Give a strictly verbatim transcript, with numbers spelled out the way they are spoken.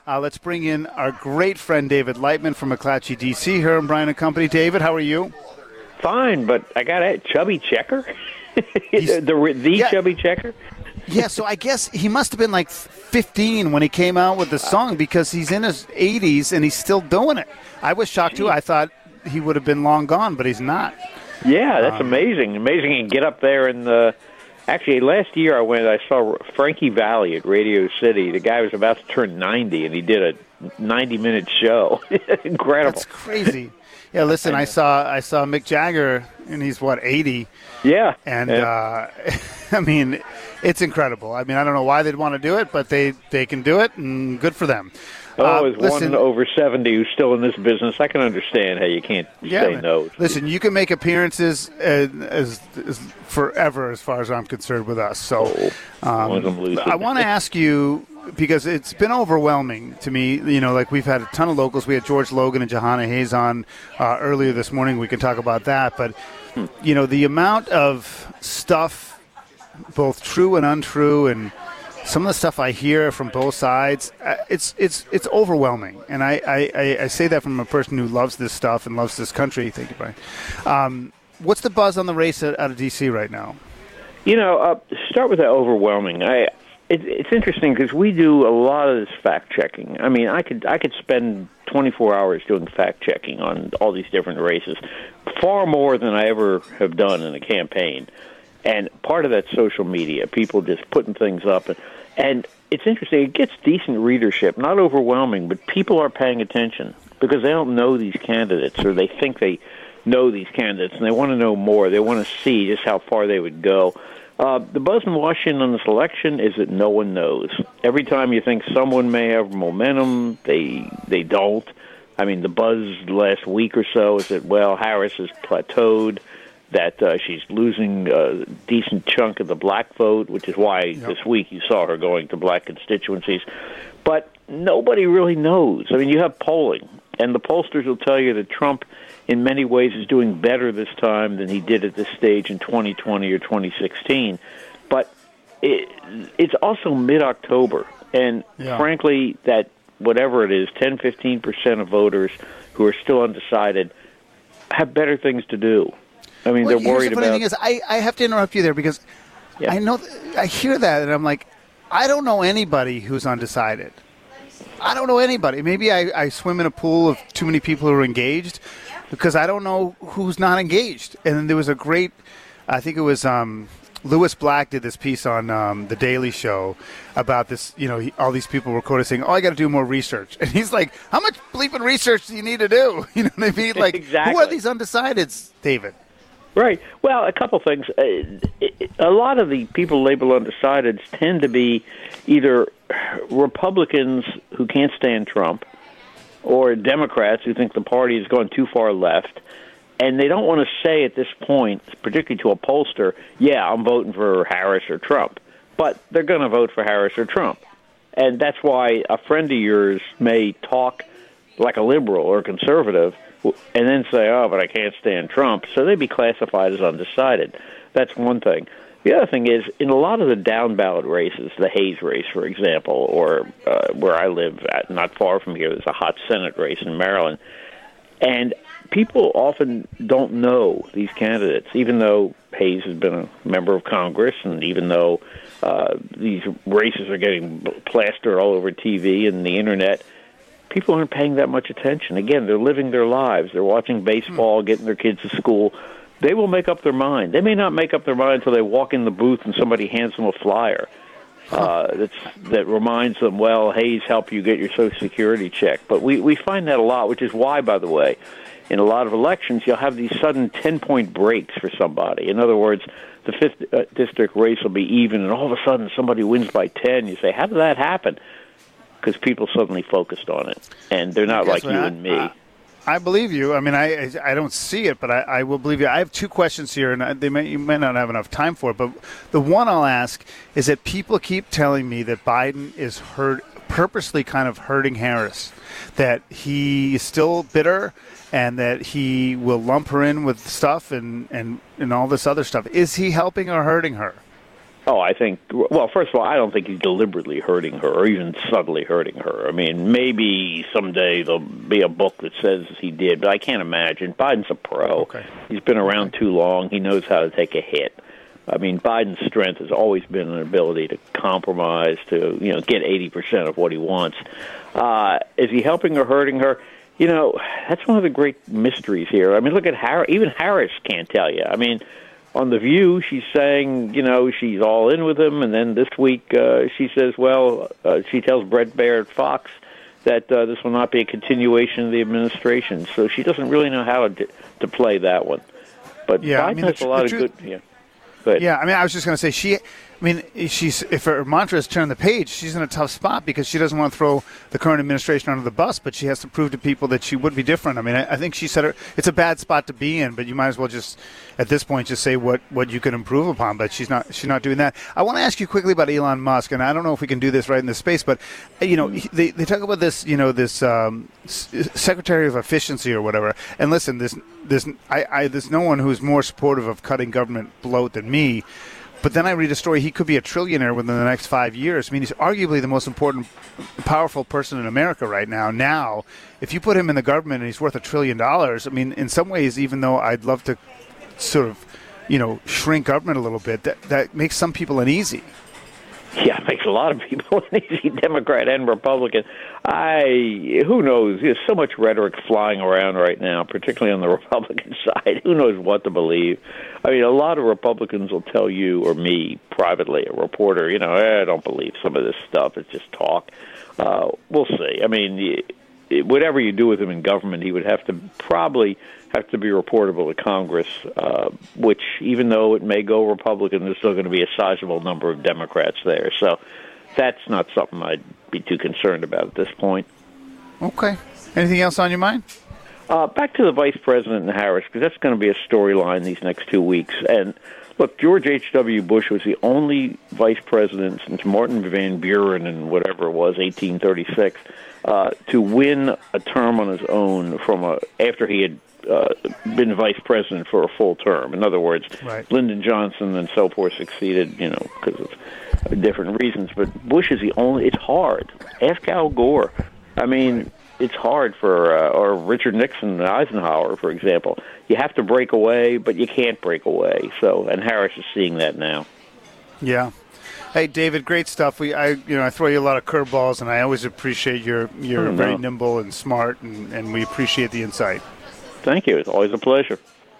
Uh, let's bring in our great friend David Lightman from McClatchy, D C here in Bryan and Company. David, how are you? Fine, but I got a Chubby Checker? the the yeah. Chubby Checker? Yeah, so I guess he must have been like fifteen when he came out with the song because he's in his eighties and he's still doing it. I was shocked, too. I thought he would have been long gone, but he's not. Yeah, that's um, amazing. Amazing and get up there and the... Actually, last year I went. I saw Frankie Valli at Radio City. The guy was about to turn ninety, and he did a ninety-minute show. Incredible. That's crazy. Yeah, listen, I saw I saw Mick Jagger, and he's, what, eighty? Yeah. And, yeah. Uh, I mean, it's incredible. I mean, I don't know why they'd want to do it, but they, they can do it, and good for them. Oh, as uh, listen, one over seventy who's still in this business, I can understand how you can't yeah, say man. no. Listen, you can make appearances as, as, as forever, as far as I'm concerned, with us. So, oh, um, I want to ask you, because it's been overwhelming to me. You know, like we've had a ton of locals. We had George Logan and Johanna Hayes on uh, earlier this morning. We can talk about that. But, hmm. you know, the amount of stuff, both true and untrue, and some of the stuff I hear from both sides, uh, it's it's it's overwhelming. And I, I, I say that from a person who loves this stuff and loves this country. Thank you, Brian. Um, what's the buzz on the race out of D C right now? You know, uh, start with that overwhelming. I it, it's interesting because we do a lot of this fact checking. I mean, I could I could spend twenty-four hours doing fact checking on all these different races, far more than I ever have done in a campaign. And part of that social media, people just putting things up. And, and it's interesting. It gets decent readership, not overwhelming, but people are paying attention because they don't know these candidates or they think they know these candidates, and they want to know more. They want to see just how far they would go. Uh, the buzz in Washington on this election is that no one knows. Every time you think someone may have momentum, they they don't. I mean, the buzz last week or so is that, well, Harris has plateaued, that uh, she's losing a decent chunk of the black vote, which is why yep. this week you saw her going to black constituencies. But nobody really knows. I mean, you have polling, and the pollsters will tell you that Trump, in many ways, is doing better this time than he did at this stage in twenty twenty or twenty sixteen. But it, it's also mid-October, and yeah. frankly, that whatever it is, ten, fifteen percent of voters who are still undecided have better things to do. I mean, well, they're worried the funny about... thing is, I, I have to interrupt you there because yeah. I know, I hear that, and I'm like, I don't know anybody who's undecided. I don't know anybody. Maybe I, I swim in a pool of too many people who are engaged because I don't know who's not engaged. And then there was a great, I think it was um, Lewis Black did this piece on um, The Daily Show about this, you know, he, all these people were quoted saying, oh, I got to do more research. And he's like, how much bleeping research do you need to do? You know what I mean? Like, exactly. Who are these undecideds, David? Right. Well, a couple things. A lot of the people labeled undecideds tend to be either Republicans who can't stand Trump or Democrats who think the party has gone too far left, and they don't want to say at this point, particularly to a pollster, yeah, I'm voting for Harris or Trump. But they're going to vote for Harris or Trump. And that's why a friend of yours may talk like a liberal or a conservative and then say, oh, but I can't stand Trump. So they'd be classified as undecided. That's one thing. The other thing is, in a lot of the down-ballot races, the Hayes race, for example, or uh, where I live, at, not far from here, there's a hot Senate race in Maryland, and people often don't know these candidates, even though Hayes has been a member of Congress, and even though uh, these races are getting plastered all over T V and the Internet, people aren't paying that much attention. Again, they're living their lives. They're watching baseball, getting their kids to school. They will make up their mind. They may not make up their mind until they walk in the booth and somebody hands them a flyer uh, that's, that reminds them, well, Hayes helped you get your Social Security check. But we, we find that a lot, which is why, by the way, in a lot of elections, you'll have these sudden ten-point breaks for somebody. In other words, the fifth uh, district race will be even, and all of a sudden somebody wins by ten. You say, how did that happen? Because people suddenly focused on it, and they're not like you I, and me. I, I believe you. I mean, I I don't see it, but I, I will believe you. I have two questions here, and they may you may not have enough time for it. But the one I'll ask is that people keep telling me that Biden is hurt, purposely kind of hurting Harris, that he is still bitter, and that he will lump her in with stuff and, and, and all this other stuff. Is he helping or hurting her? Oh, I think, well, first of all, I don't think he's deliberately hurting her or even subtly hurting her. I mean, maybe someday there'll be a book that says he did, but I can't imagine. Biden's a pro. Okay. He's been around too long. He knows how to take a hit. I mean, Biden's strength has always been an ability to compromise, to, you know, get eighty percent of what he wants. Uh, is he helping or hurting her? You know, that's one of the great mysteries here. I mean, look at Harris. Even Harris can't tell you. I mean, on The View, she's saying, you know, she's all in with him, and then this week uh, she says, well, uh, she tells Brett Baird Fox that uh, this will not be a continuation of the administration. So she doesn't really know how to, to play that one. But yeah, Biden I mean, has the, a lot the of truth, good... Yeah. Good. Yeah, I mean, I was just going to say, she, I mean, she's if her mantra is turn the page, she's in a tough spot because she doesn't want to throw the current administration under the bus, but she has to prove to people that she would be different. I mean, I, I think she said her, it's a bad spot to be in, but you might as well just, at this point, just say what, what you can improve upon, but she's not she's not doing that. I want to ask you quickly about Elon Musk, and I don't know if we can do this right in this space, but, you know, they, they talk about this, you know, this um, Secretary of Efficiency or whatever, and listen, this, this, I, I, there's no one who's more supportive of cutting government bloat than me. But then I read a story, he could be a trillionaire within the next five years. I mean, he's arguably the most important, powerful person in America right now. Now, if you put him in the government and he's worth a trillion dollars, I mean, in some ways, even though I'd love to sort of, you know, shrink government a little bit, that, that makes some people uneasy. Yeah, it makes a lot of people uneasy, Democrat and Republican. I, who knows? There's so much rhetoric flying around right now, particularly on the Republican side. Who knows what to believe? I mean, a lot of Republicans will tell you, or me privately, a reporter, you know, eh, I don't believe some of this stuff. It's just talk. Uh, we'll see. I mean, whatever you do with him in government, he would have to probably have to be reportable to Congress, uh, which, even though it may go Republican, there's still going to be a sizable number of Democrats there. So that's not something I'd be too concerned about at this point. Okay. Anything else on your mind? Uh, back to the Vice President and Harris, because that's going to be a storyline these next two weeks. And look, George H W. Bush was the only vice president since Martin Van Buren in whatever it was, eighteen thirty-six, uh, to win a term on his own from a after he had uh, been vice president for a full term. In other words, right. Lyndon Johnson and so forth succeeded, you know, because of different reasons. But Bush is the only. It's hard. Ask Al Gore. I mean, it's hard for, uh, or Richard Nixon and Eisenhower, for example. You have to break away, but you can't break away. So, and Harris is seeing that now. Yeah. Hey, David, great stuff. We, I, you know, I throw you a lot of curveballs, and I always appreciate your, you're very nimble and smart, and, and we appreciate the insight. Thank you. It's always a pleasure.